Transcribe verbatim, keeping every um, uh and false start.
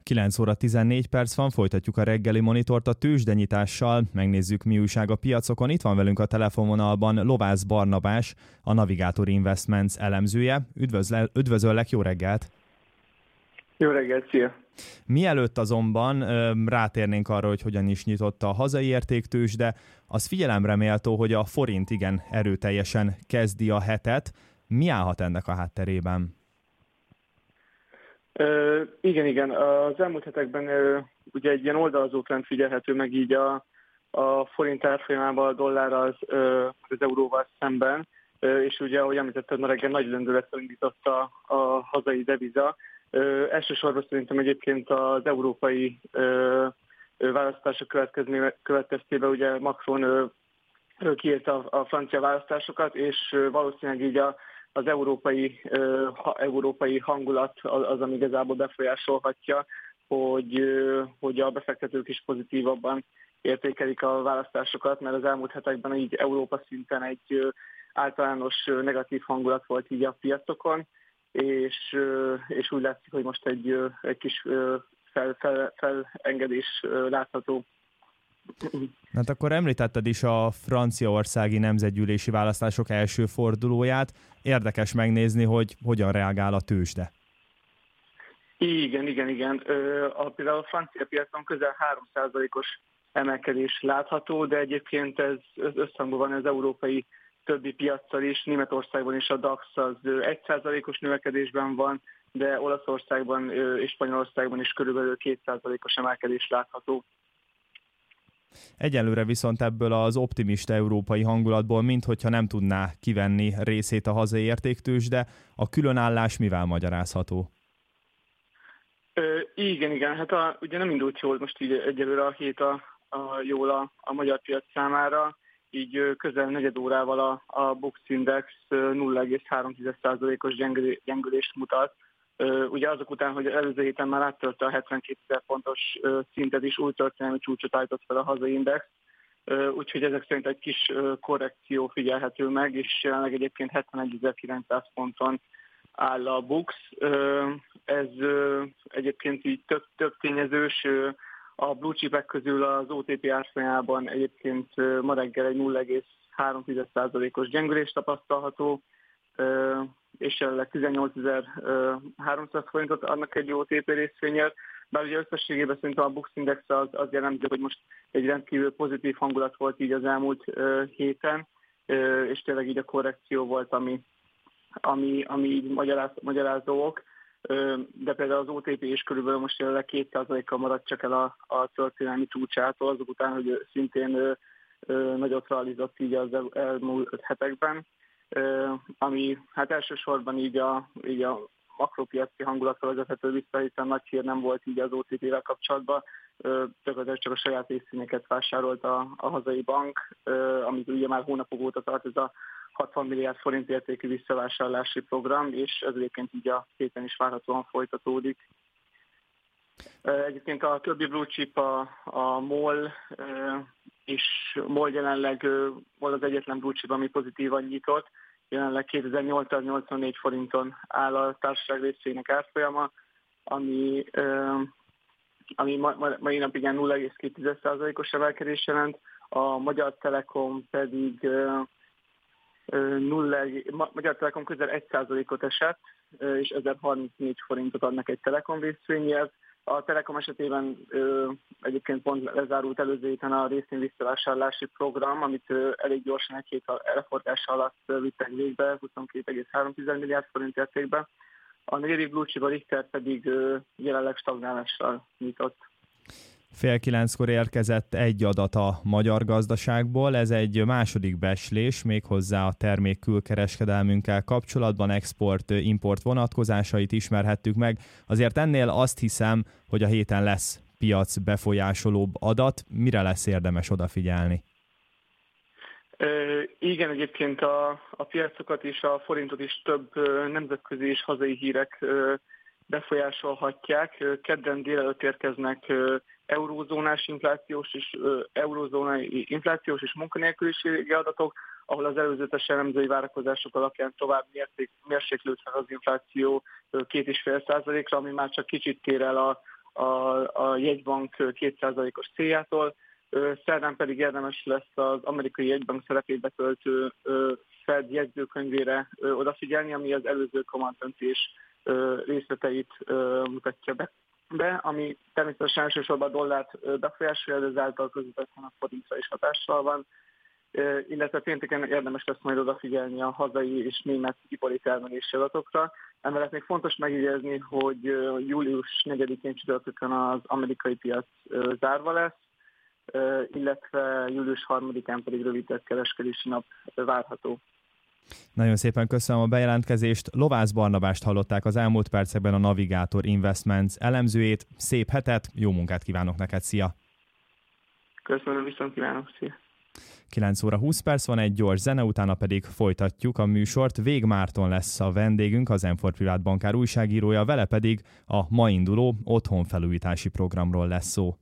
kilenc óra tizennégy perc van, folytatjuk a reggeli monitort a tőzsdenyitással, megnézzük, mi újság a piacokon. Itt van velünk a telefonvonalban Lovász Barnabás, a Navigator Investments elemzője. Üdvözle, üdvözöllek, jó reggelt! Jó reggelt, szia! Mielőtt azonban rátérnénk arra, hogy hogyan is nyitott a hazai értéktőzsde, az figyelemre méltó, hogy a forint igen erőteljesen kezdi a hetet. Mi állhat ennek a hátterében? Uh, igen, igen. Az elmúlt hetekben uh, ugye egy ilyen oldalazó trend figyelhető meg így a, a forint árfolyamában a dollárral, uh, az euróval szemben, uh, és ugye, ahogy említetted, ma reggel nagy lendülettel indított a, a hazai deviza. Uh, elsősorban szerintem egyébként az európai uh, választások következtében ugye Macron uh, kiírta a, a francia választásokat, és uh, valószínűleg így a az európai, uh, ha, európai hangulat az, az, ami igazából befolyásolhatja, hogy, uh, hogy a befektetők is pozitívabban értékelik a választásokat, mert az elmúlt hetekben így Európa szinten egy uh, általános uh, negatív hangulat volt így a piacokon, és, uh, és úgy látszik, hogy most egy, uh, egy kis uh, fel, fel, felengedés uh, látható. Hát akkor említetted is a franciaországi nemzetgyűlési választások első fordulóját. Érdekes megnézni, hogy hogyan reagál a tőzsde. Igen, igen, igen. A, például a francia piacon közel három százalékos emelkedés látható, de egyébként ez összhangban van az európai többi piaccal is. Németországban is a DAX az egy százalékos növekedésben van, de Olaszországban és Spanyolországban is körülbelül két százalékos emelkedés látható. Egyelőre viszont ebből az optimista európai hangulatból, minthogyha nem tudná kivenni részét a hazai értéktőzsde, a különállás mivel magyarázható? Ö, igen, igen, hát a, ugye nem indult jól most így egyelőre a hét a, a, jól a, a magyar piac számára, így közel negyed órával a, a Bux Index nulla egész három százalékos gyengülést mutat. Uh, ugye azok után, hogy előző héten már áttörte a hetvenkétezer pontos uh, szintet is, új történelmi csúcsot állított fel a hazai index, uh, úgyhogy ezek szerint egy kis uh, korrekció figyelhető meg, és jelenleg egyébként hetvenegyezer-kilencszáz ponton áll a Bux. Uh, ez uh, egyébként így több, több tényezős, uh, a blue chipek közül az o té pé árfolyamában egyébként uh, ma reggel egy nulla egész három százalékos gyengülés tapasztalható, uh, és jelenleg tizennyolcezer-háromszáz forintot adnak egy o té pé részvényért, bár ugye összességében szerintem a Bux Index az, az jelenti, hogy most egy rendkívül pozitív hangulat volt így az elmúlt uh, héten, uh, és tényleg így a korrekció volt, ami, ami, ami így magyaráz, magyarázó ok, uh, de például az o té pé is körülbelül most jelenleg két százalékkal maradt csak el a, a történelmi csúcsától, azok után, hogy szintén uh, uh, nagyot realizott így az el, elmúlt hetekben. Uh, ami hát elsősorban így a, így a makropiaci hangulatra vezethető vissza, hiszen nagy hír nem volt így az o té pé-vel kapcsolatban. Uh, tökéletesen csak a saját részvényeket vásárolt a, a hazai bank, uh, amit ugye már hónapok óta tart, ez a hatvan milliárd forint értékű visszavásárlási program, és ez egyébként így a héten is várhatóan folytatódik. Uh, egyébként a többi blue chip, a, a MOL, uh, és MOL jelenleg uh, MOL az egyetlen blue chip, ami pozitívan nyitott. Jelenleg kétezer-nyolcszáznyolcvannégy forinton áll a társaság részvények árfolyama, ami, uh, ami ma, ma, mai napig nulla egész két százalékos emelkedés jelent. A Magyar Telekom pedig uh, nulla, Ma, Magyar Telekom közel egy százalékot esett, uh, és ezerharmincnégy forintot adnak egy Telekom részvényért. A Telekom esetében ö, egyébként pont lezárult előző héten a részvény visszavásárlási program, amit ö, elég gyorsan egy hét elforgása alatt ö, vittek végbe, huszonkét egész három milliárd forint értékben. A negyedik blue chip, a Richter pedig ö, jelenleg stagnálással nyitott. Fél kilenckor érkezett egy adat a magyar gazdaságból, ez egy második becslés, méghozzá a termék külkereskedelmünkkel kapcsolatban export-import vonatkozásait ismerhettük meg. Azért ennél azt hiszem, hogy a héten lesz piac befolyásolóbb adat. Mire lesz érdemes odafigyelni? Ö, igen, egyébként a, a piacokat és a forintot is több ö, nemzetközi és hazai hírek ö, befolyásolhatják. Kedden délelőtt érkeznek ö, eurózónás inflációs és eurózónai inflációs és munkanélküliségi adatok, ahol az előzetes elemzői várakozások alapján tovább mérték, mérséklődhet az infláció két egész öt százalékra, ami már csak kicsit tér el a, a, a jegybank két százalékos céljától. Szerdán pedig érdemes lesz az amerikai jegybank szerepét betöltő Fed jegyzőkönyvére odafigyelni, ami az előző kamatdöntés részleteit mutatja be, be, ami természetesen elsősorban a dollárt befolyásolja, de ezáltal közvetetten a forintra is hatással van, illetve pénteken érdemes lesz majd odafigyelni a hazai és német ipari termelési adatokra. Emellett még fontos megjegyezni, hogy július negyedikén csütörtökön az amerikai piac zárva lesz, illetve július harmadikán pedig rövidebb kereskedési nap várható. Nagyon szépen köszönöm a bejelentkezést. Lovász Barnabást hallották az elmúlt percekben, a Navigator Investments elemzőjét. Szép hetet, jó munkát kívánok neked, szia! Köszönöm, viszont kívánok, szia! kilenc óra húsz perc van, egy gyors zene, utána pedig folytatjuk a műsort. Vég Márton lesz a vendégünk, az M négy Privát Bankár újságírója, vele pedig a ma induló otthonfelújítási programról lesz szó.